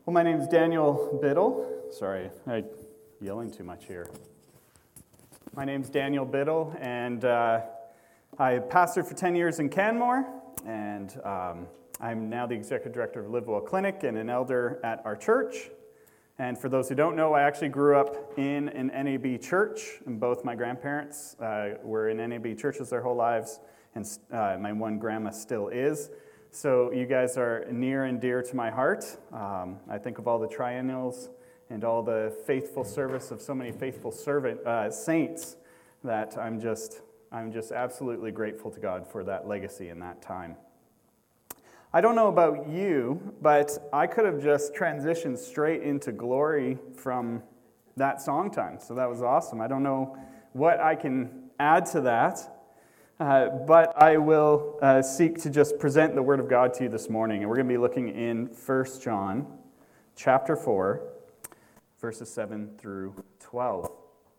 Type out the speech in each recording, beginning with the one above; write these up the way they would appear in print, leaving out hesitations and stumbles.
Well, my name is Daniel Biddle. Sorry, I'm yelling too much here. My name is Daniel Biddle, and I pastored for 10 years in Canmore, and I'm now the executive director of Live Well Clinic and an elder at our church. And for those who don't know, I actually grew up in an NAB church, and both my grandparents were in NAB churches their whole lives, and my one grandma still is. So you guys are near and dear to my heart. I think of all the triennials and all the faithful service of so many faithful saints that I'm just absolutely grateful to God for that legacy in that time. I don't know about you, but I could have just transitioned straight into glory from that song time. So that was awesome. I don't know what I can add to that. But I will seek to just present the Word of God to you this morning. And we're going to be looking in 1 John chapter 4, verses 7 through 12.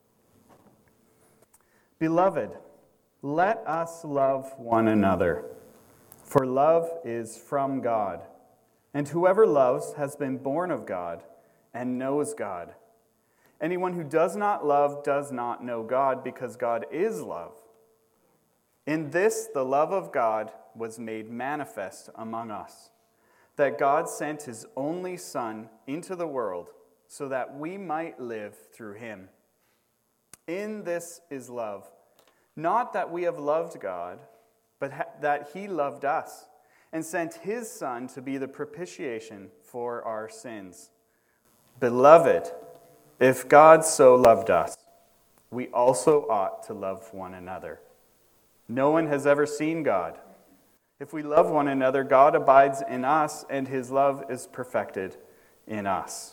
Beloved, let us love one another, for love is from God. And whoever loves has been born of God and knows God. Anyone who does not love does not know God, because God is love. In this, the love of God was made manifest among us, that God sent His only Son into the world so that we might live through Him. In this is love, not that we have loved God, but that He loved us and sent His Son to be the propitiation for our sins. Beloved, if God so loved us, we also ought to love one another. No one has ever seen God. If we love one another, God abides in us, and His love is perfected in us.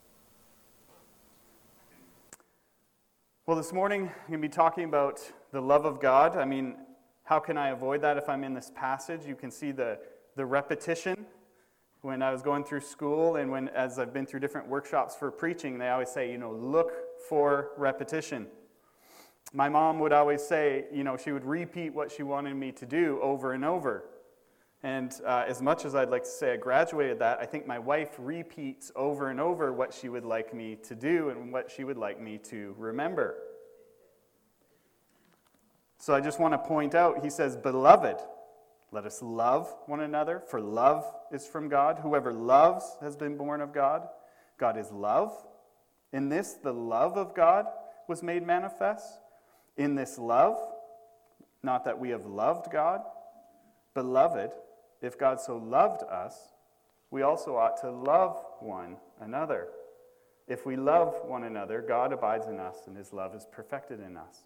Well, this morning, I'm going to be talking about the love of God. I mean, how can I avoid that if I'm in this passage? You can see the repetition. When I was going through school and as I've been through different workshops for preaching, they always say, look for repetition. My mom would always say, she would repeat what she wanted me to do over and over. And as much as I'd like to say I graduated that, I think my wife repeats over and over what she would like me to do and what she would like me to remember. So I just want to point out, he says, Beloved, let us love one another, for love is from God. Whoever loves has been born of God. God is love. In this, the love of God was made manifest. In this love, not that we have loved God, beloved, if God so loved us, we also ought to love one another. If we love one another, God abides in us, and His love is perfected in us.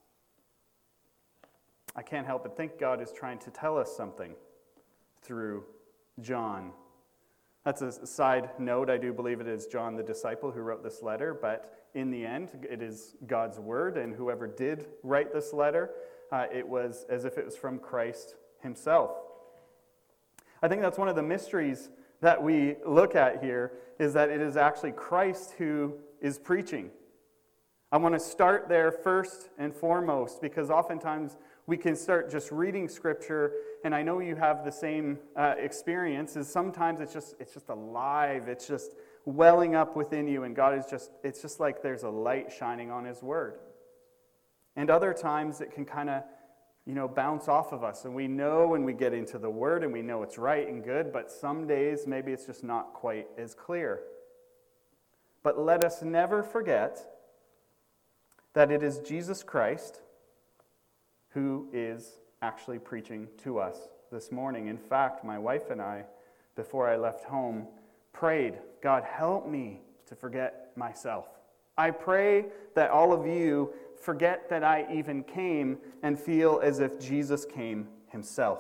I can't help but think God is trying to tell us something through John. That's a side note. I do believe it is John the disciple who wrote this letter, but in the end, it is God's word, and whoever did write this letter, it was as if it was from Christ Himself. I think that's one of the mysteries that we look at here, is that it is actually Christ who is preaching. I want to start there first and foremost, because oftentimes we can start just reading Scripture, and I know you have the same experience, is sometimes it's just alive, it's just welling up within you, and God is it's just like there's a light shining on His Word. And other times it can kind of, bounce off of us, and we know when we get into the Word, and we know it's right and good, but some days maybe it's just not quite as clear. But let us never forget that it is Jesus Christ who is actually preaching to us this morning. In fact, my wife and I, before I left home, prayed, God, help me to forget myself. I pray that all of you forget that I even came and feel as if Jesus came Himself.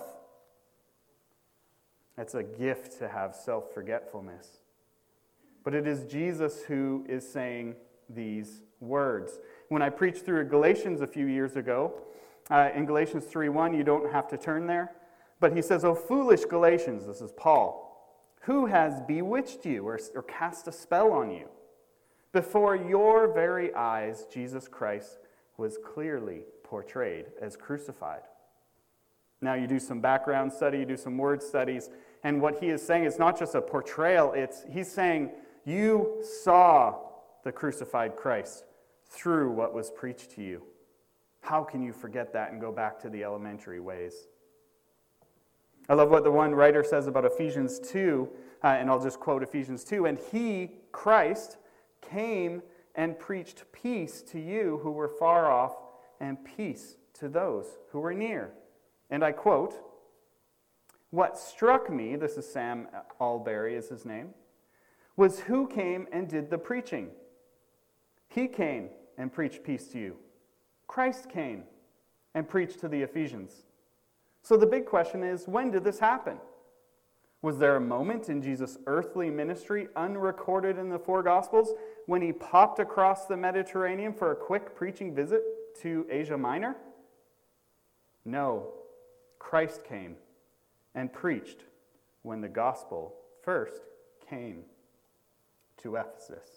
It's a gift to have self-forgetfulness. But it is Jesus who is saying these words. When I preached through Galatians a few years ago, in Galatians 3:1, you don't have to turn there, but he says, "O foolish Galatians," this is Paul, "who has bewitched you or cast a spell on you? Before your very eyes, Jesus Christ was clearly portrayed as crucified." Now you do some background study, you do some word studies, and what he is saying is not just a portrayal, he's saying You saw the crucified Christ through what was preached to you. How can you forget that and go back to the elementary ways? I love what the one writer says about Ephesians 2, and I'll just quote Ephesians 2. And he, Christ, came and preached peace to you who were far off, and peace to those who were near. And I quote, what struck me, this is Sam Alberry is his name, was who came and did the preaching. He came and preached peace to you. Christ came and preached to the Ephesians. So the big question is, when did this happen? Was there a moment in Jesus' earthly ministry, unrecorded in the four Gospels, when he popped across the Mediterranean for a quick preaching visit to Asia Minor? No. Christ came and preached when the gospel first came to Ephesus.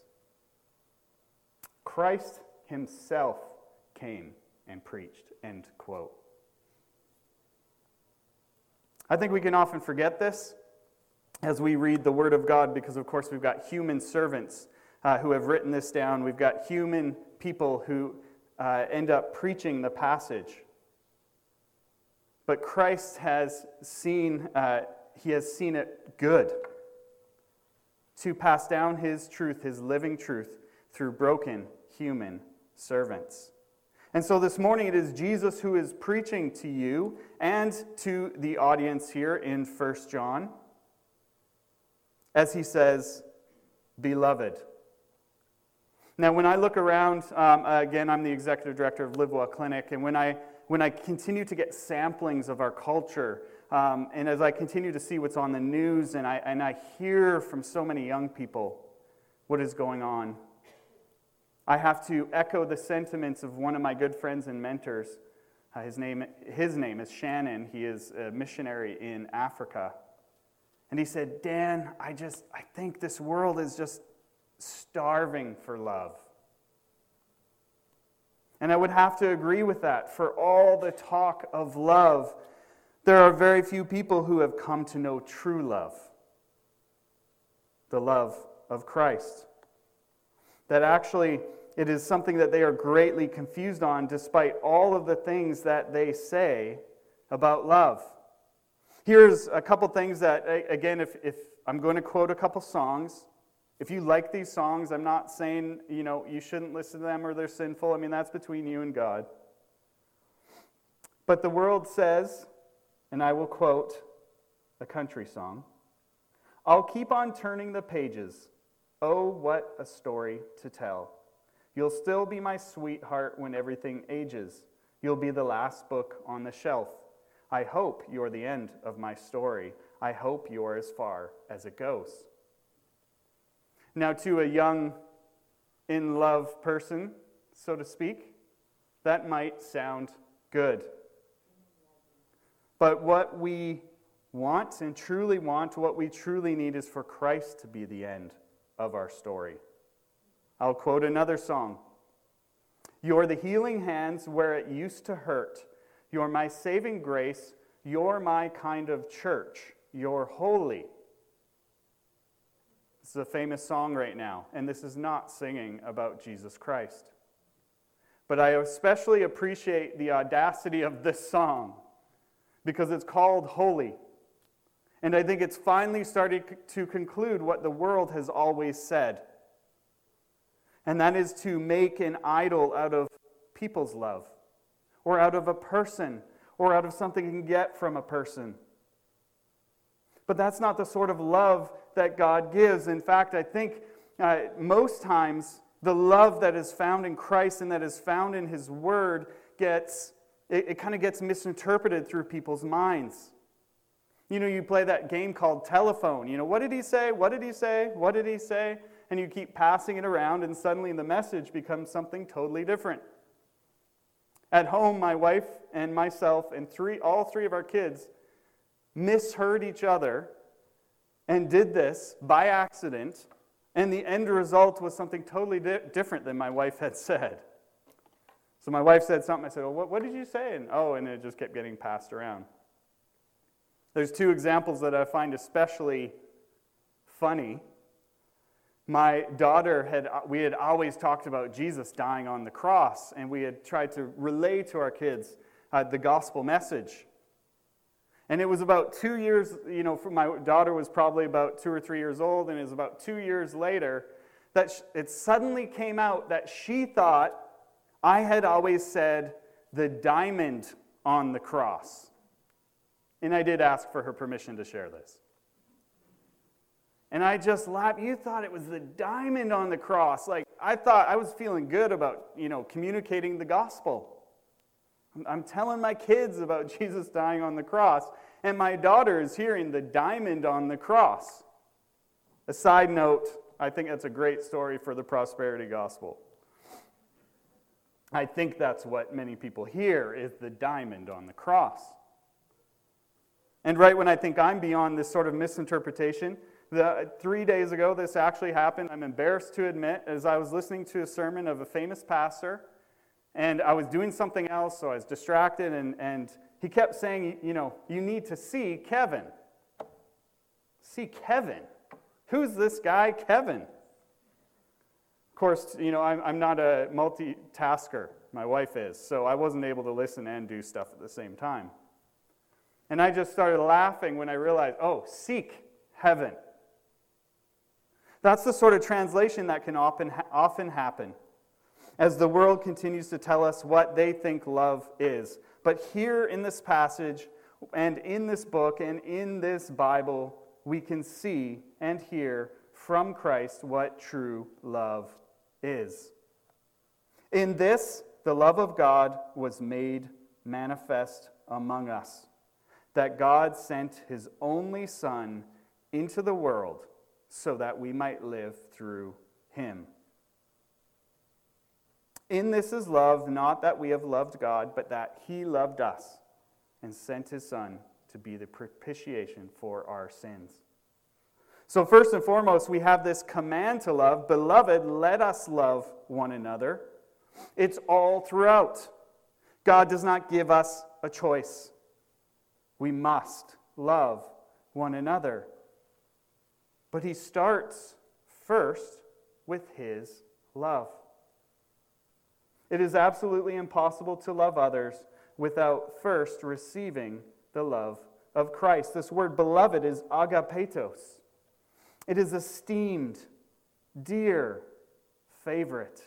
Christ himself came and preached, end quote. I think we can often forget this as we read the Word of God because, of course, we've got human servants who have written this down. We've got human people who end up preaching the passage. But Christ has seen, he has seen it good to pass down his truth, his living truth, through broken human servants. And so this morning it is Jesus who is preaching to you and to the audience here in 1 John as he says, Beloved. Now when I look around, again, I'm the executive director of Live Well Clinic, and when I continue to get samplings of our culture, and as I continue to see what's on the news, and I hear from so many young people what is going on, I have to echo the sentiments of one of my good friends and mentors. His name is Shannon. He is a missionary in Africa. And he said, Dan, I think this world is just starving for love. And I would have to agree with that. For all the talk of love, there are very few people who have come to know true love. The love of Christ. That actually it is something that they are greatly confused on despite all of the things that they say about love. Here's a couple things that, again, if I'm going to quote a couple songs. If you like these songs, I'm not saying, you shouldn't listen to them or they're sinful. I mean, that's between you and God. But the world says, and I will quote a country song, I'll keep on turning the pages. Oh, what a story to tell. You'll still be my sweetheart when everything ages. You'll be the last book on the shelf. I hope you're the end of my story. I hope you're as far as it goes. Now, to a young, in-love person, so to speak, that might sound good. But what we want and truly want, what we truly need is for Christ to be the end of our story. I'll quote another song. You're the healing hands where it used to hurt. You're my saving grace. You're my kind of church. You're holy. This is a famous song right now, and this is not singing about Jesus Christ. But I especially appreciate the audacity of this song because it's called Holy. And I think it's finally starting to conclude what the world has always said. And that is to make an idol out of people's love, or out of a person, or out of something you can get from a person. But that's not the sort of love that God gives. In fact, I think most times the love that is found in Christ and that is found in His Word it kind of gets misinterpreted through people's minds. You play that game called telephone. What did he say? What did he say? What did he say? And you keep passing it around, and suddenly the message becomes something totally different. At home, my wife and myself and all three of our kids misheard each other and did this by accident, and the end result was something totally different than my wife had said. So my wife said something. I said, well, what did you say? And it just kept getting passed around. There's two examples that I find especially funny. My daughter we had always talked about Jesus dying on the cross, and we had tried to relay to our kids the gospel message. And it was about 2 years, my daughter was probably about 2 or 3 years old, and it was about 2 years later that it suddenly came out that she thought I had always said the diamond on the cross. And I did ask for her permission to share this. And I just laughed. You thought it was the diamond on the cross. Like, I thought I was feeling good about, communicating the gospel. I'm telling my kids about Jesus dying on the cross, and my daughter is hearing the diamond on the cross. A side note, I think that's a great story for the prosperity gospel. I think that's what many people hear, is the diamond on the cross. And right when I think I'm beyond this sort of misinterpretation, 3 days ago this actually happened. I'm embarrassed to admit, as I was listening to a sermon of a famous pastor, and I was doing something else, so I was distracted, and he kept saying, you need to see Kevin. See Kevin? Who's this guy, Kevin? Of course, I'm not a multitasker. My wife is, so I wasn't able to listen and do stuff at the same time. And I just started laughing when I realized, seek heaven. That's the sort of translation that can often happen as the world continues to tell us what they think love is. But here in this passage, and in this book, and in this Bible, we can see and hear from Christ what true love is. In this, the love of God was made manifest among us, that God sent his only Son into the world so that we might live through him. In this is love, not that we have loved God, but that he loved us and sent his Son to be the propitiation for our sins. So first and foremost, we have this command to love. Beloved, let us love one another. It's all throughout. God does not give us a choice. We must love one another. But he starts first with his love. It is absolutely impossible to love others without first receiving the love of Christ. This word beloved is agapetos. It is esteemed, dear, favorite.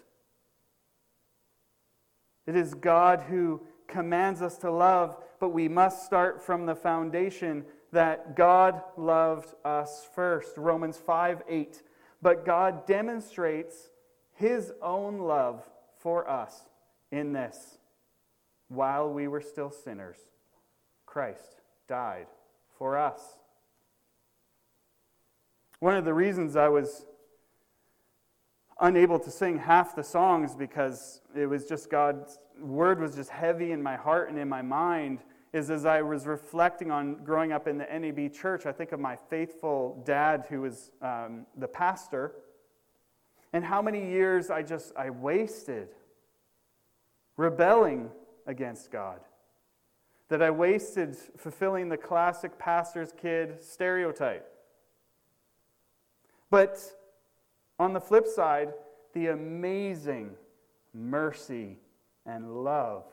It is God who commands us to love, but we must start from the foundation that God loved us first. Romans 5:8. But God demonstrates his own love for us in this: while we were still sinners, Christ died for us. One of the reasons I was unable to sing half the songs, because it was just God's word was just heavy in my heart and in my mind, is as I was reflecting on growing up in the NAB church, I think of my faithful dad who was the pastor, and how many years I wasted rebelling against God. That I wasted fulfilling the classic pastor's kid stereotype. But on the flip side, the amazing mercy and love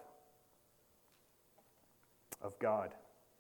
of God.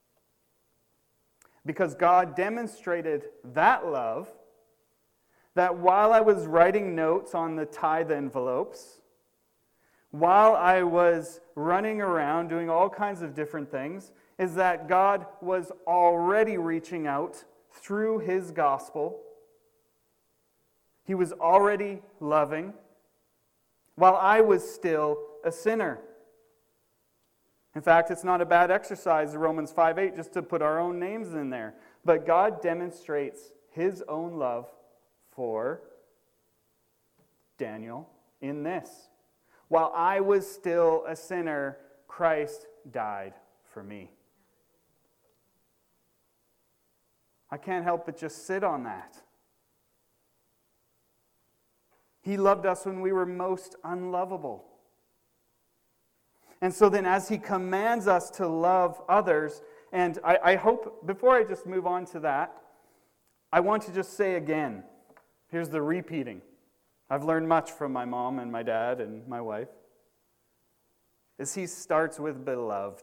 Because God demonstrated that love, that while I was writing notes on the tithe envelopes, while I was running around doing all kinds of different things, is that God was already reaching out through his gospel. He was already loving while I was still a sinner. In fact, it's not a bad exercise, Romans 5:8, just to put our own names in there. But God demonstrates his own love for Daniel in this: while I was still a sinner, Christ died for me. I can't help but just sit on that. He loved us when we were most unlovable. And so then as he commands us to love others, and I hope, before I just move on to that, I want to just say again, Here's the repeating. I've learned much from my mom and my dad and my wife. Is he starts with beloved.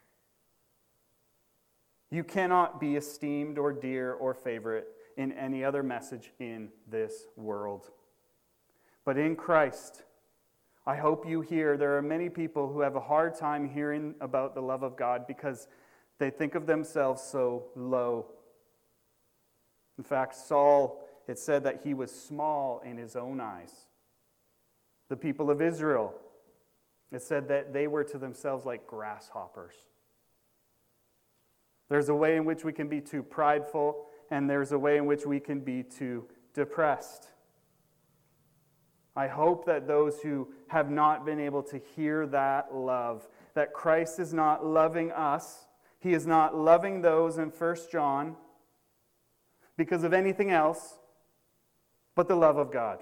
You cannot be esteemed or dear or favorite in any other message in this world. But in Christ, I hope you hear there are many people who have a hard time hearing about the love of God because they think of themselves so low. In fact, Saul, it said that he was small in his own eyes. The people of Israel, it said that they were to themselves like grasshoppers. There's a way in which we can be too prideful, and there's a way in which we can be too depressed. I hope that those who have not been able to hear that love, that Christ is not loving us, he is not loving those in 1 John because of anything else but the love of God.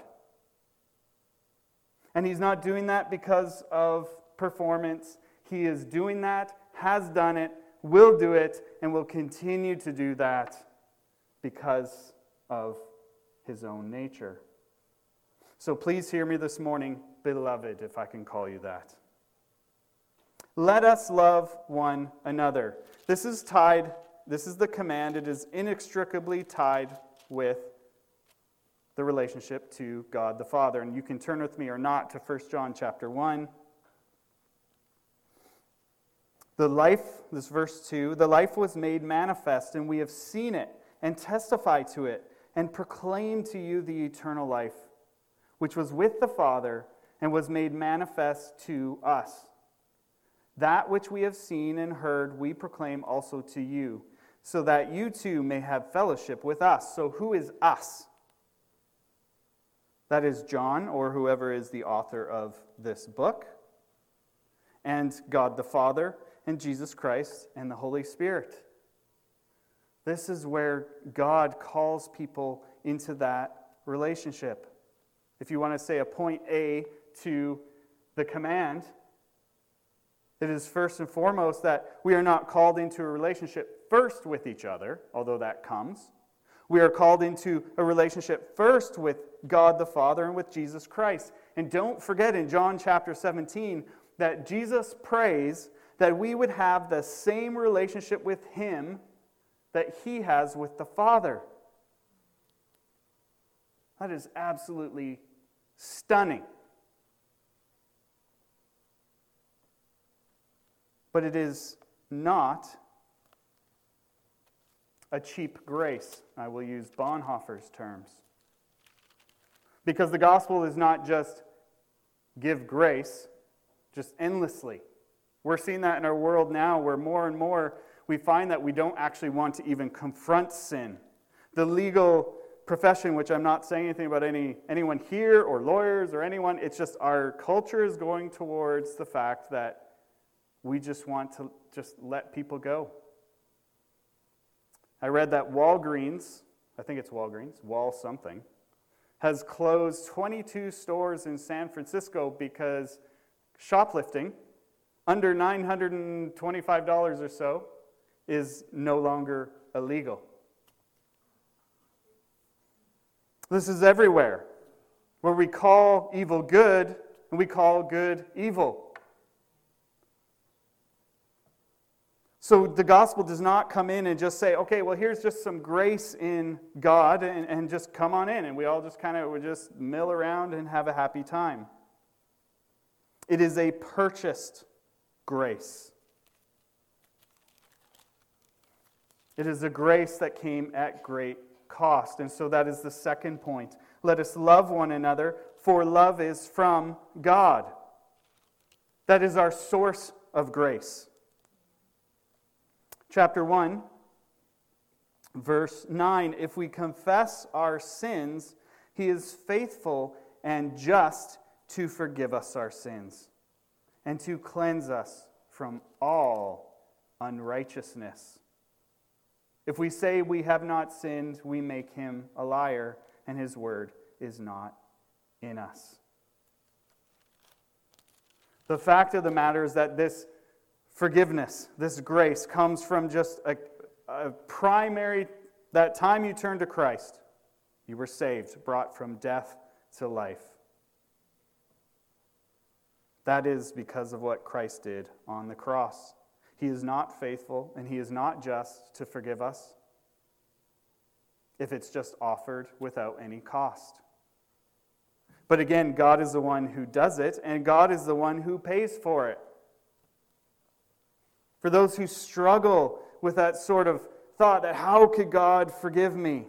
And he's not doing that because of performance. He is doing that, has done it, will do it, and will continue to do that because of his own nature. So please hear me this morning, beloved, if I can call you that. Let us love one another. This is the command. It is inextricably tied with the relationship to God the Father. And you can turn with me or not to 1 John chapter 1. The life, this verse 2, the life was made manifest, and we have seen it, and testify to it, and proclaim to you the eternal life, which was with the Father, and was made manifest to us. That which we have seen and heard, we proclaim also to you, so that you too may have fellowship with us. So who is us? That is John, or whoever is the author of this book, and God the Father, and Jesus Christ, and the Holy Spirit. This is where God calls people into that relationship. If you want to say a point A to the command, it is first and foremost that we are not called into a relationship first with each other, although that comes. We are called into a relationship first with God the Father and with Jesus Christ. And don't forget in John chapter 17 that Jesus prays that we would have the same relationship with him that he has with the Father. That is absolutely stunning. But it is not a cheap grace. I will use Bonhoeffer's terms. Because the gospel is not just give grace, just endlessly. We're seeing that in our world now where more and more we find that we don't actually want to even confront sin. The legal profession, which I'm not saying anything about anyone here or lawyers or anyone, it's just our culture is going towards the fact that we just want to just let people go. I read that Walgreens, I think it's Walgreens, Wall something, has closed 22 stores in San Francisco because shoplifting under $925 or so is no longer illegal. This is everywhere, where we call evil good and we call good evil. So the gospel does not come in and just say, okay, well, here's just some grace in God and just come on in. And we all just kind of would just mill around and have a happy time. It is a purchased grace. It is a grace that came at great cost. And so that is the second point. Let us love one another, for love is from God. That is our source of grace. Chapter 1, verse 9, if we confess our sins, he is faithful and just to forgive us our sins and to cleanse us from all unrighteousness. If we say we have not sinned, we make him a liar, and his word is not in us. The fact of the matter is that this forgiveness, this grace, comes from just a primary, that time you turn to Christ. You were saved, brought from death to life. That is because of what Christ did on the cross. He is not faithful and he is not just to forgive us if it's just offered without any cost. But again, God is the one who does it, and God is the one who pays for it. For those who struggle with that sort of thought that how could God forgive me?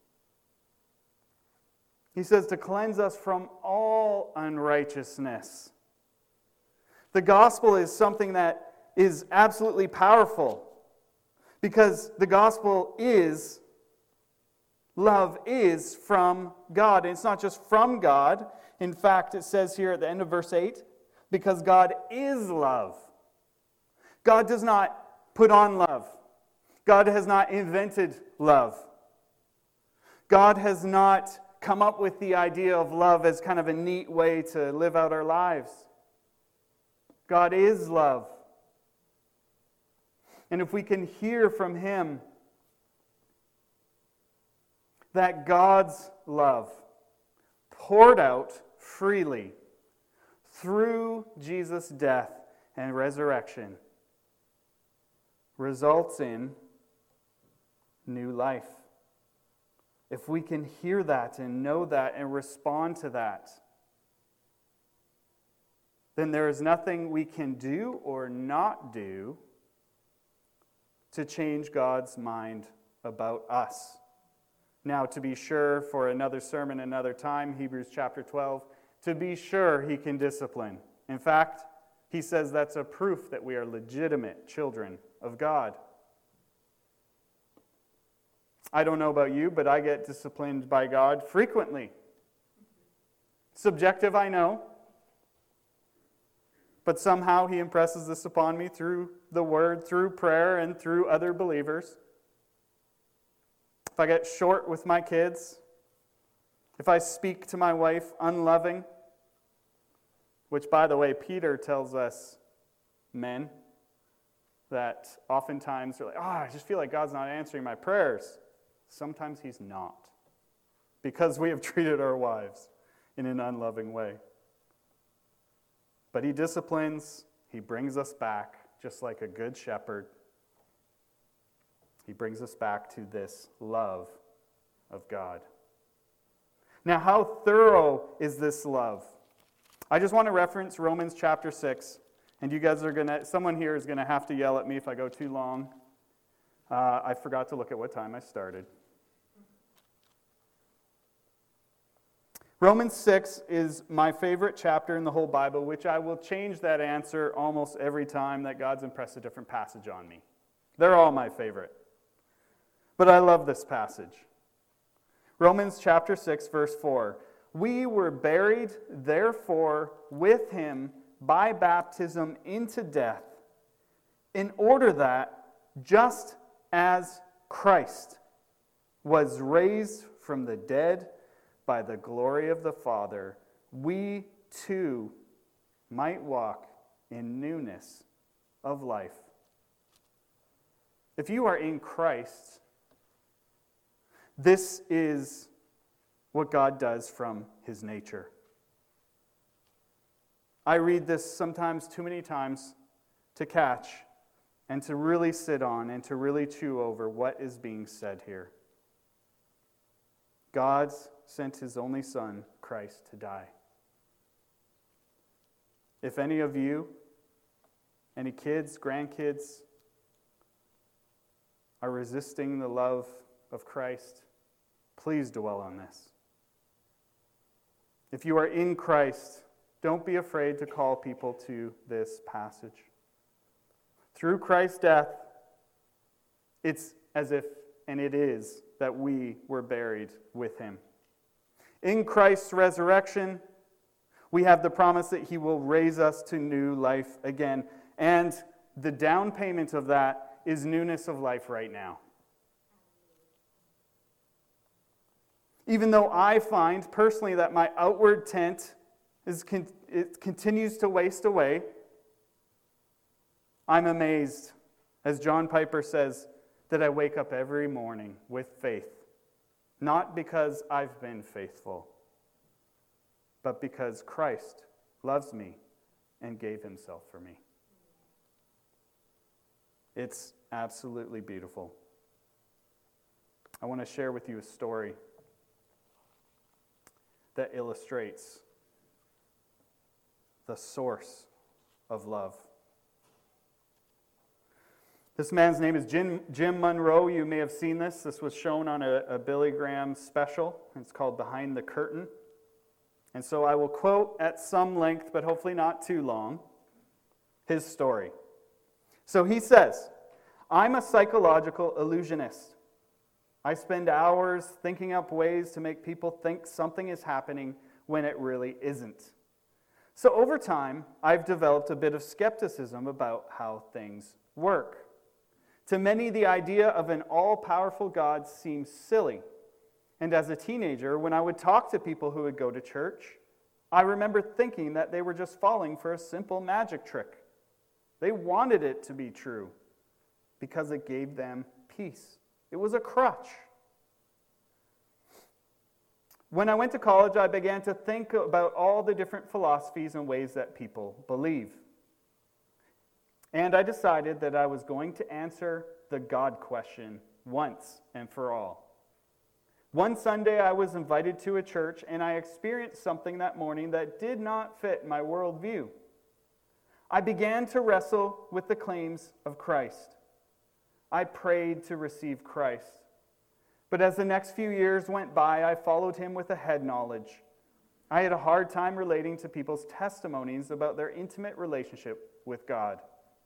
He says to cleanse us from all unrighteousness. The gospel is something that is absolutely powerful because the gospel is, love is from God. And it's not just from God. In fact, it says here at the end of verse 8, because God is love. God does not put on love. God has not invented love. God has not come up with the idea of love as kind of a neat way to live out our lives. God is love. And if we can hear from Him that God's love poured out freely through Jesus' death and resurrection results in new life. If we can hear that and know that and respond to that, then there is nothing we can do or not do to change God's mind about us. Now, to be sure, for another sermon another time, Hebrews chapter 12, to be sure He can discipline. In fact, He says that's a proof that we are legitimate children of God. I don't know about you, but I get disciplined by God frequently. Subjective, I know. But somehow He impresses this upon me through the Word, through prayer, and through other believers. If I get short with my kids, if I speak to my wife unloving, which, by the way, Peter tells us, men, that oftentimes they're like, I just feel like God's not answering my prayers. Sometimes He's not, because we have treated our wives in an unloving way. But He disciplines, He brings us back, just like a good shepherd. He brings us back to this love of God. Now, how thorough is this love? I just want to reference Romans chapter 6. And you guys are someone here is going to have to yell at me if I go too long. I forgot to look at what time I started. Romans 6 is my favorite chapter in the whole Bible, which I will change that answer almost every time that God's impressed a different passage on me. They're all my favorite. But I love this passage. Romans chapter 6, verse 4. We were buried, therefore, with Him by baptism into death, in order that, just as Christ was raised from the dead by the glory of the Father, we too might walk in newness of life. If you are in Christ, this is what God does from His nature. I read this sometimes too many times to catch and to really sit on and to really chew over what is being said here. God sent His only Son, Christ, to die. If any of you, any kids, grandkids, are resisting the love of Christ, please dwell on this. If you are in Christ, don't be afraid to call people to this passage. Through Christ's death, it's as if, and it is, that we were buried with Him. In Christ's resurrection, we have the promise that He will raise us to new life again. And the down payment of that is newness of life right now. Even though I find personally that my outward tent it continues to waste away, I'm amazed, as John Piper says, that I wake up every morning with faith, not because I've been faithful, but because Christ loves me and gave himself for me. It's absolutely beautiful. I want to share with you a story that illustrates the source of love. This man's name is Jim Monroe. You may have seen this. This was shown on a Billy Graham special. It's called Behind the Curtain. And so I will quote at some length, but hopefully not too long, his story. So he says, "I'm a psychological illusionist. I spend hours thinking up ways to make people think something is happening when it really isn't. So over time, I've developed a bit of skepticism about how things work. To many, the idea of an all-powerful God seems silly. And as a teenager, when I would talk to people who would go to church, I remember thinking that they were just falling for a simple magic trick. They wanted it to be true because it gave them peace. It was a crutch. When I went to college, I began to think about all the different philosophies and ways that people believe. And I decided that I was going to answer the God question once and for all. One Sunday, I was invited to a church, and I experienced something that morning that did not fit my worldview. I began to wrestle with the claims of Christ. I prayed to receive Christ. But as the next few years went by, I followed him with a head knowledge. I had a hard time relating to people's testimonies about their intimate relationship with God.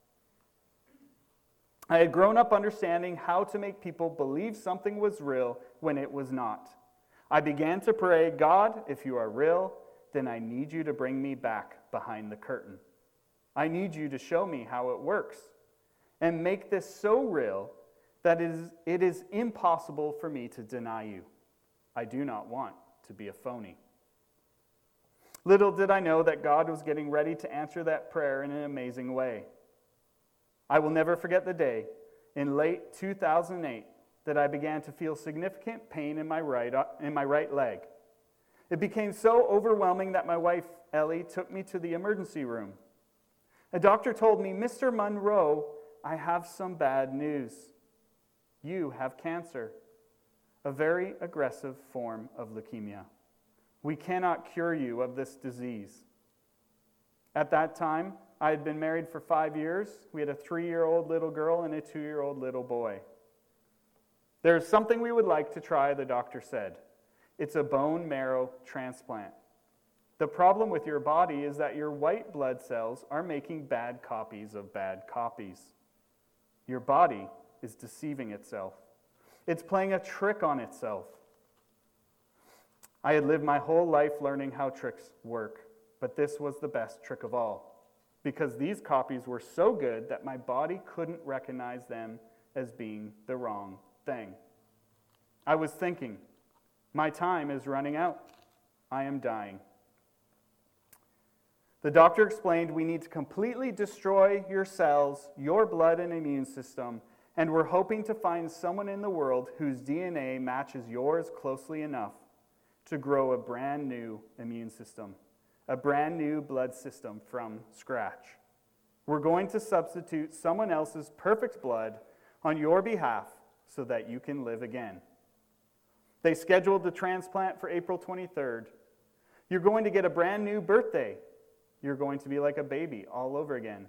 I had grown up understanding how to make people believe something was real when it was not. I began to pray, "God, if you are real, then I need you to bring me back behind the curtain. I need you to show me how it works and make this so real that it is impossible for me to deny you. I do not want to be a phony." Little did I know that God was getting ready to answer that prayer in an amazing way. I will never forget the day in late 2008 that I began to feel significant pain in my right leg. It became so overwhelming that my wife, Ellie, took me to the emergency room. A doctor told me, "Mr. Monroe, I have some bad news. You have cancer, a very aggressive form of leukemia. We cannot cure you of this disease." At that time, I had been married for 5 years. We had a 3-year-old little girl and a 2-year-old little boy. "There's something we would like to try," the doctor said. "It's a bone marrow transplant. The problem with your body is that your white blood cells are making bad copies of bad copies. Your body is deceiving itself. It's playing a trick on itself." I had lived my whole life learning how tricks work, but this was the best trick of all, because these copies were so good that my body couldn't recognize them as being the wrong thing. I was thinking, my time is running out. I am dying. The doctor explained, "We need to completely destroy your cells, your blood and immune system, and we're hoping to find someone in the world whose DNA matches yours closely enough to grow a brand new immune system, a brand new blood system from scratch. We're going to substitute someone else's perfect blood on your behalf so that you can live again." They scheduled the transplant for April 23rd. "You're going to get a brand new birthday. You're going to be like a baby all over again."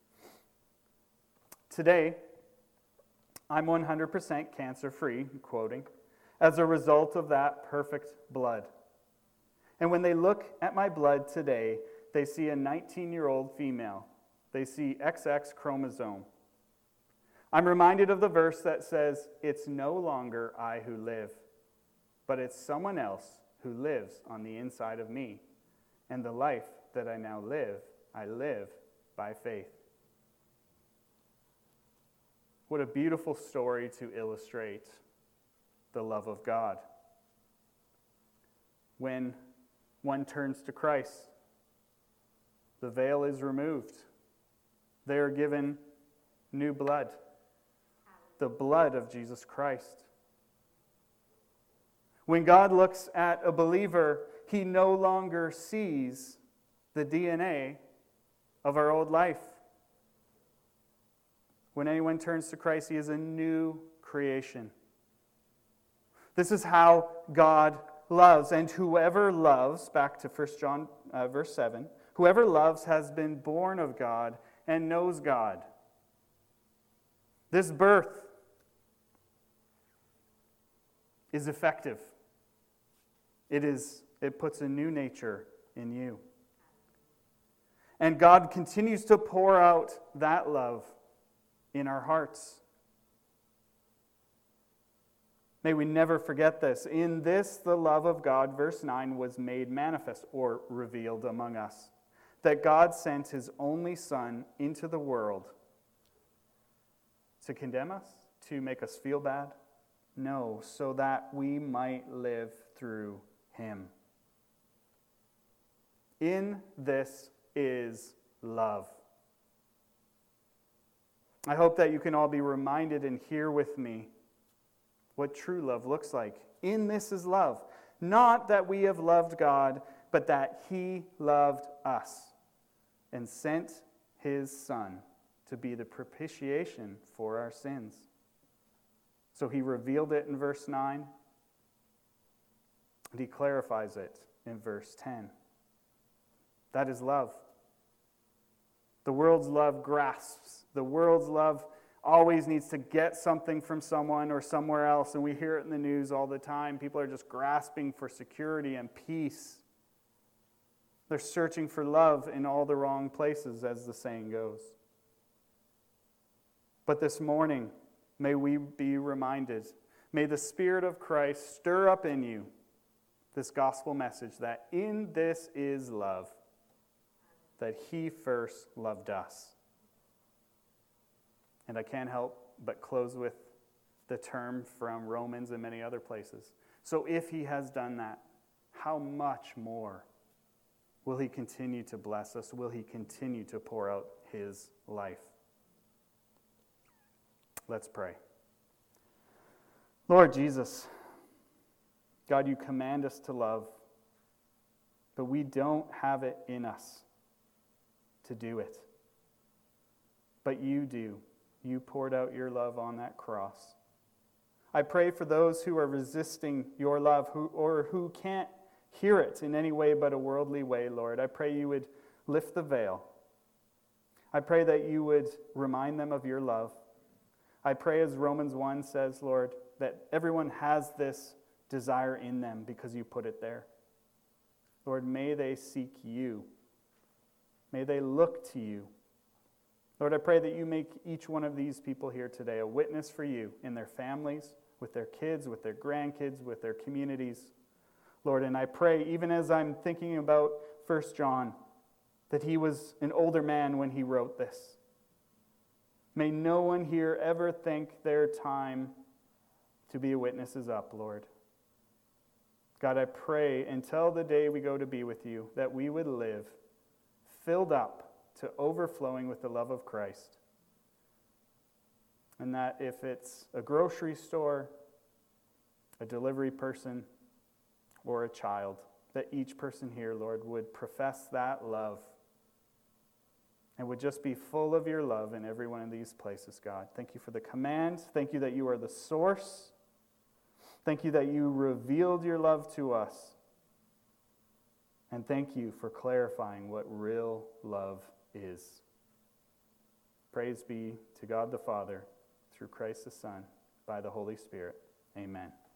Today, I'm 100% cancer-free, quoting, "as a result of that perfect blood. And when they look at my blood today, they see a 19-year-old female. They see XX chromosome. I'm reminded of the verse that says, 'It's no longer I who live, but it's someone else who lives on the inside of me. And the life that I now live, I live by faith.'" What a beautiful story to illustrate the love of God. When one turns to Christ, the veil is removed. They are given new blood, the blood of Jesus Christ. When God looks at a believer, he no longer sees the DNA of our old life. When anyone turns to Christ, he is a new creation. This is how God loves. And whoever loves, back to 1 John verse 7, whoever loves has been born of God and knows God. This birth is effective. It puts a new nature in you. And God continues to pour out that love in our hearts. May we never forget this. In this, the love of God, verse 9, was made manifest or revealed among us. That God sent his only Son into the world to condemn us, to make us feel bad? No, so that we might live through him. In this is love. I hope that you can all be reminded and hear with me what true love looks like. In this is love. Not that we have loved God, but that he loved us and sent his Son to be the propitiation for our sins. So he revealed it in verse 9, and he clarifies it in verse 10. That is love. The world's love grasps. The world's love always needs to get something from someone or somewhere else, and we hear it in the news all the time. People are just grasping for security and peace. They're searching for love in all the wrong places, as the saying goes. But this morning, may we be reminded, may the Spirit of Christ stir up in you this gospel message that in this is love, that he first loved us. And I can't help but close with the term from Romans and many other places. So if he has done that, how much more will he continue to bless us? Will he continue to pour out his life? Let's pray. Lord Jesus, God, you command us to love, but we don't have it in us to do it. But you do. You poured out your love on that cross. I pray for those who are resisting your love who can't hear it in any way but a worldly way, Lord. I pray you would lift the veil. I pray that you would remind them of your love. I pray, as Romans 1 says, Lord, that everyone has this desire in them because you put it there. Lord, may they seek you. May they look to you. Lord, I pray that you make each one of these people here today a witness for you in their families, with their kids, with their grandkids, with their communities. Lord, and I pray, even as I'm thinking about 1 John, that he was an older man when he wrote this. May no one here ever think their time to be a witness is up, Lord. God, I pray until the day we go to be with you, that we would live filled up to overflowing with the love of Christ. And that if it's a grocery store, a delivery person, or a child, that each person here, Lord, would profess that love and would just be full of your love in every one of these places, God. Thank you for the command. Thank you that you are the source. Thank you that you revealed your love to us. And thank you for clarifying what real love is. Praise be to God the Father, through Christ the Son, by the Holy Spirit. Amen.